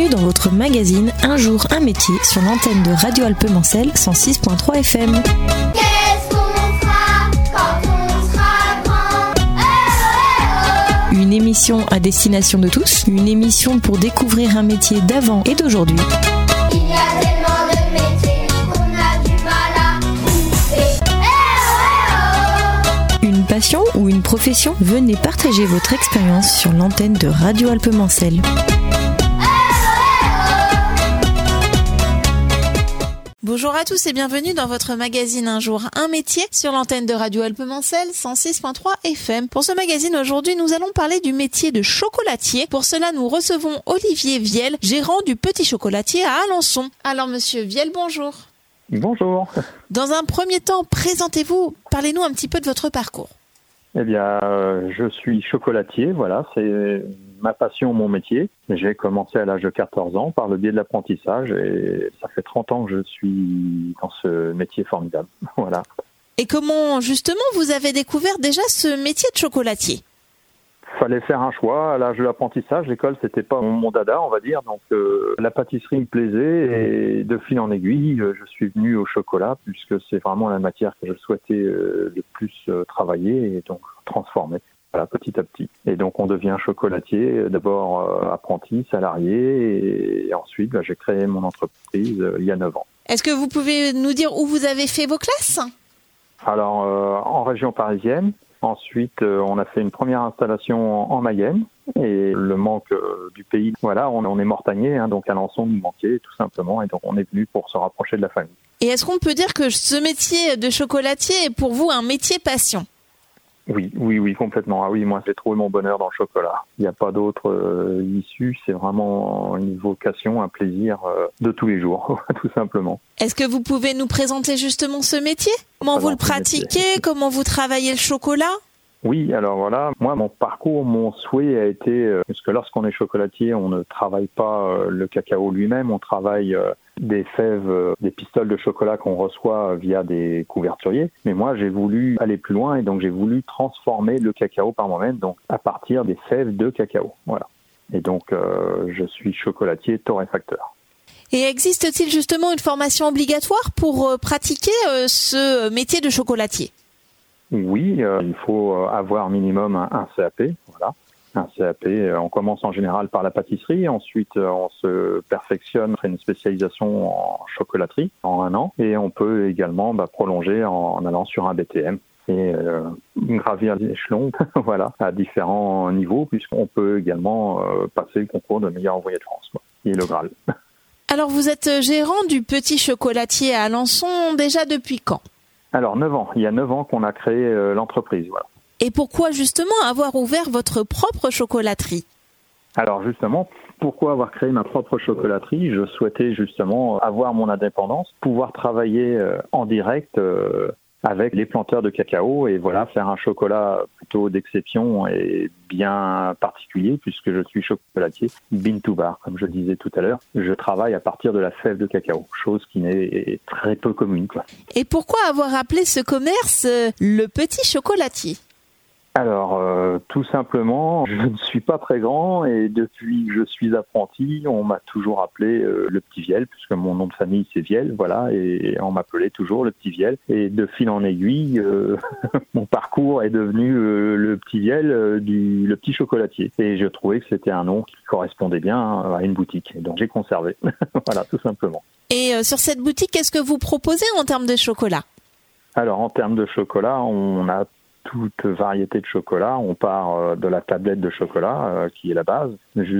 bienvenue dans votre magazine Un jour, un métier sur l'antenne de Radio Alpes-Mancel 106.3 FM. Qu'est-ce qu'on fera quand on sera grand? Une émission à destination de tous, une émission pour découvrir un métier d'avant et d'aujourd'hui. Il y a tellement de métiers qu'on a du mal à trouver. Une passion ou une profession? Venez partager votre expérience sur l'antenne de Radio Alpes-Mancel. Bonjour à tous et bienvenue dans votre magazine Un jour, un métier sur l'antenne de Radio Alpes-Mancel 106.3 FM. Pour ce magazine aujourd'hui, nous allons parler du métier de chocolatier. Pour cela, nous recevons Olivier Viel, gérant du Petit Chocolatier à Alençon. Alors monsieur Viel, bonjour. Bonjour. Dans un premier temps, présentez-vous, parlez-nous un petit peu de votre parcours. Eh bien, je suis chocolatier, voilà, c'est ma passion, mon métier. J'ai commencé à l'âge de 14 ans par le biais de l'apprentissage et ça fait 30 ans que je suis dans ce métier formidable, voilà. Et comment, justement, vous avez découvert déjà ce métier de chocolatier ? Fallait faire un choix à l'âge de l'apprentissage. L'école, c'était pas mon dada, on va dire. Donc, la pâtisserie me plaisait et de fil en aiguille, je suis venu au chocolat puisque c'est vraiment la matière que je souhaitais le plus travailler et donc transformer. Voilà, petit à petit. Et donc, on devient chocolatier, d'abord apprenti, salarié et ensuite, j'ai créé mon entreprise il y a 9 ans. Est-ce que vous pouvez nous dire où vous avez fait vos classes ? Alors, en région parisienne. Ensuite, on a fait une première installation en Mayenne et le manque du pays, voilà, on est mortagné, donc Alençon nous manquait tout simplement et donc on est venu pour se rapprocher de la famille. Et est-ce qu'on peut dire que ce métier de chocolatier est pour vous un métier passion ? Oui, complètement. Ah oui, moi j'ai trouvé mon bonheur dans le chocolat. Il n'y a pas d'autre issue, c'est vraiment une vocation, un plaisir de tous les jours, tout simplement. Est-ce que vous pouvez nous présenter justement ce métier ? Comment vous le pratiquez ? Comment vous travaillez le chocolat ? Oui, alors voilà, moi mon parcours, mon souhait a été, parce que lorsqu'on est chocolatier, on ne travaille pas le cacao lui-même, on travaille des fèves, des pistoles de chocolat qu'on reçoit via des couverturiers. Mais moi j'ai voulu aller plus loin et donc j'ai voulu transformer le cacao par moi-même, donc à partir des fèves de cacao, voilà. Et donc je suis chocolatier torréfacteur. Et existe-t-il justement une formation obligatoire pour pratiquer ce métier de chocolatier ? Oui, il faut avoir minimum un CAP, voilà. Un CAP, on commence en général par la pâtisserie, ensuite on se perfectionne, on fait une spécialisation en chocolaterie en 1 an et on peut également prolonger en allant sur un BTM et gravir les échelons voilà, à différents niveaux puisqu'on peut également passer le concours de meilleur ouvrier de France, qui est le Graal. Alors vous êtes gérant du Petit Chocolatier à Alençon déjà depuis quand ? Alors 9 ans, il y a 9 ans qu'on a créé l'entreprise, voilà. Et pourquoi justement avoir ouvert votre propre chocolaterie ? Alors justement, pourquoi avoir créé ma propre chocolaterie ? Je souhaitais justement avoir mon indépendance, pouvoir travailler en direct avec les planteurs de cacao et voilà, faire un chocolat plutôt d'exception et bien particulier puisque je suis chocolatier bean to bar, comme je disais tout à l'heure. Je travaille à partir de la fève de cacao, chose qui n'est très peu commune, quoi. Et pourquoi avoir appelé ce commerce le Petit Chocolatier ? Alors, tout simplement, je ne suis pas très grand et depuis que je suis apprenti, on m'a toujours appelé le Petit Viel, puisque mon nom de famille c'est Viel, voilà, et on m'appelait toujours le Petit Viel. Et de fil en aiguille, mon parcours est devenu le Petit Viel, le Petit Chocolatier. Et je trouvais que c'était un nom qui correspondait bien à une boutique, et donc j'ai conservé, voilà, tout simplement. Et sur cette boutique, qu'est-ce que vous proposez en termes de chocolat ? Alors, en termes de chocolat, on a toute variété de chocolat. On part de la tablette de chocolat, qui est la base,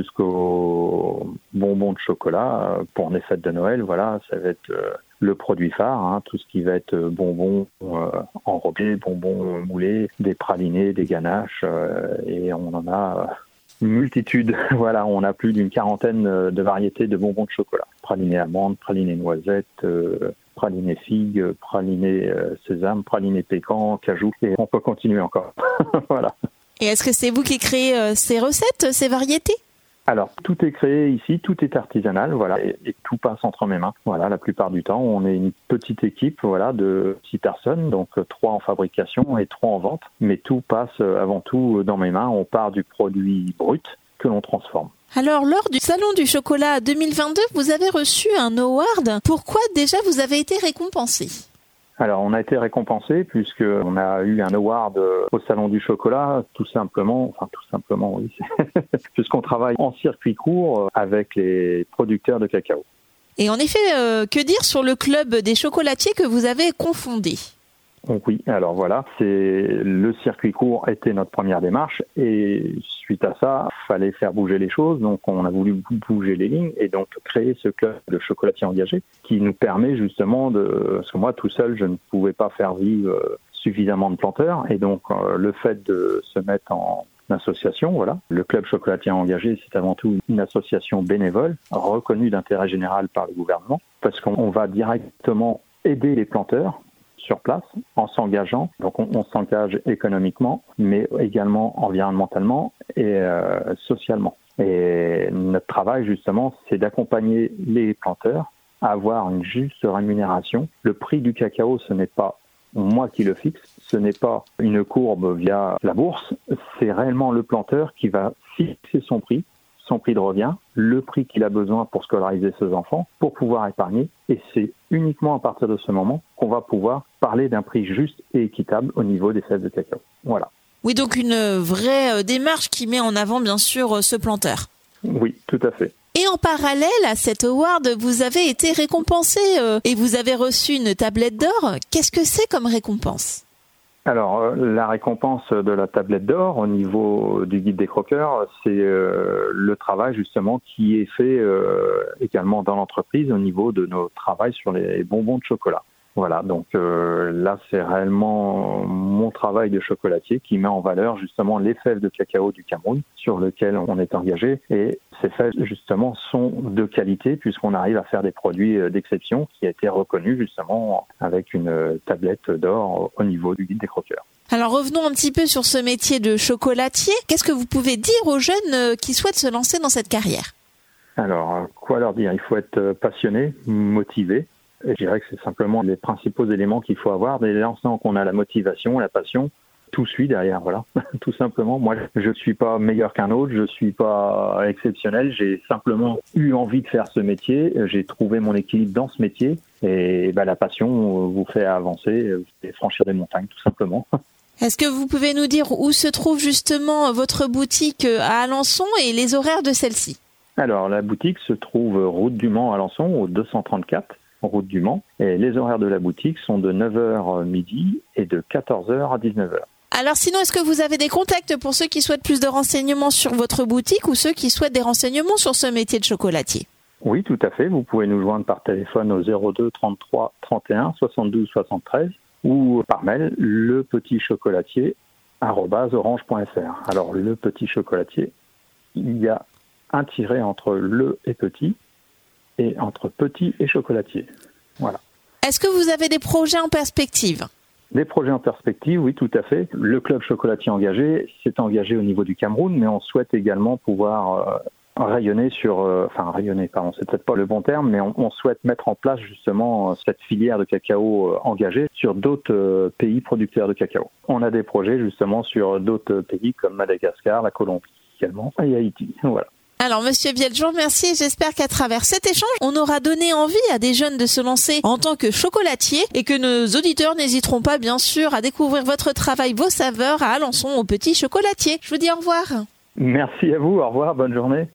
jusqu'aux bonbons de chocolat pour les fêtes de Noël. Voilà, ça va être le produit phare, tout ce qui va être bonbons enrobés, bonbons moulés, des pralinés, des ganaches, et on en a une multitude. Voilà, on a plus d'une 40aine de variétés de bonbons de chocolat. Pralinés amandes, pralinés noisettes, praliné figue, praliné sésame, praliné pécan, cajou, et on peut continuer encore. Voilà. Et est-ce que c'est vous qui créez ces recettes, ces variétés ? Alors, tout est créé ici, tout est artisanal, voilà, et tout passe entre mes mains. Voilà, la plupart du temps, on est une petite équipe, voilà, de 6 personnes, donc 3 en fabrication et 3 en vente, mais tout passe avant tout dans mes mains. On part du produit brut que l'on transforme. Alors, lors du Salon du Chocolat 2022, vous avez reçu un award. Pourquoi déjà vous avez été récompensé ? Alors, on a été récompensé puisqu'on a eu un award au Salon du Chocolat, tout simplement, oui, puisqu'on travaille en circuit court avec les producteurs de cacao. Et en effet, que dire sur le club des chocolatiers que vous avez confondé ? Oui, alors voilà, le circuit court était notre première démarche et suite à ça, il fallait faire bouger les choses, donc on a voulu bouger les lignes et donc créer ce club de chocolatiers engagés qui nous permet justement parce que moi tout seul je ne pouvais pas faire vivre suffisamment de planteurs et donc le fait de se mettre en association, voilà. Le club chocolatier engagé, c'est avant tout une association bénévole reconnue d'intérêt général par le gouvernement parce qu'on va directement aider les planteurs sur place en s'engageant. Donc on s'engage économiquement, mais également environnementalement et socialement. Et notre travail justement, c'est d'accompagner les planteurs à avoir une juste rémunération. Le prix du cacao, ce n'est pas moi qui le fixe, ce n'est pas une courbe via la bourse, c'est réellement le planteur qui va fixer son prix de revient, le prix qu'il a besoin pour scolariser ses enfants, pour pouvoir épargner. Et c'est uniquement à partir de ce moment qu'on va pouvoir parler d'un prix juste et équitable au niveau des fèves de cacao. Voilà. Oui, donc une vraie démarche qui met en avant, bien sûr, ce planteur. Oui, tout à fait. Et en parallèle à cet award, vous avez été récompensé et vous avez reçu une tablette d'or. Qu'est-ce que c'est comme récompense ? Alors, la récompense de la tablette d'or au niveau du guide des croqueurs, c'est le travail justement qui est fait également dans l'entreprise au niveau de nos travaux sur les bonbons de chocolat. Voilà, donc là, c'est réellement mon travail de chocolatier qui met en valeur justement les fèves de cacao du Cameroun sur lequel on est engagé. Et ces fèves, justement, sont de qualité puisqu'on arrive à faire des produits d'exception qui a été reconnu justement avec une tablette d'or au niveau du guide des croqueurs. Alors revenons un petit peu sur ce métier de chocolatier. Qu'est-ce que vous pouvez dire aux jeunes qui souhaitent se lancer dans cette carrière ? Alors, quoi leur dire ? Il faut être passionné, motivé. Et je dirais que c'est simplement les principaux éléments qu'il faut avoir. Dès l'instant qu'on a la motivation, la passion, tout suit derrière, voilà, tout simplement. Moi, je ne suis pas meilleur qu'un autre, je ne suis pas exceptionnel, j'ai simplement eu envie de faire ce métier, j'ai trouvé mon équilibre dans ce métier et la passion vous fait avancer et franchir des montagnes, tout simplement. Est-ce que vous pouvez nous dire où se trouve justement votre boutique à Alençon et les horaires de celle-ci ? Alors, la boutique se trouve route du Mans à Alençon, au 234. Route du Mans. Et les horaires de la boutique sont de 9h midi et de 14h à 19h. Alors sinon, est-ce que vous avez des contacts pour ceux qui souhaitent plus de renseignements sur votre boutique ou ceux qui souhaitent des renseignements sur ce métier de chocolatier ? Oui, tout à fait. Vous pouvez nous joindre par téléphone au 02 33 31 72 73 ou par mail lepetitchocolatier@orange.fr. Alors, le petit chocolatier, il y a un tiret entre le et petit, et entre petit et chocolatier. Voilà. Est-ce que vous avez des projets en perspective ? Des projets en perspective, oui, tout à fait. Le club chocolatier engagé s'est engagé au niveau du Cameroun, mais on souhaite également pouvoir rayonner c'est peut-être pas le bon terme, mais on souhaite mettre en place justement cette filière de cacao engagée sur d'autres pays producteurs de cacao. On a des projets justement sur d'autres pays comme Madagascar, la Colombie également et Haïti. Voilà. Alors, Monsieur Viel, je vous remercie. J'espère qu'à travers cet échange, on aura donné envie à des jeunes de se lancer en tant que chocolatier et que nos auditeurs n'hésiteront pas, bien sûr, à découvrir votre travail, vos saveurs à Alençon au Petit Chocolatier. Je vous dis au revoir. Merci à vous. Au revoir. Bonne journée.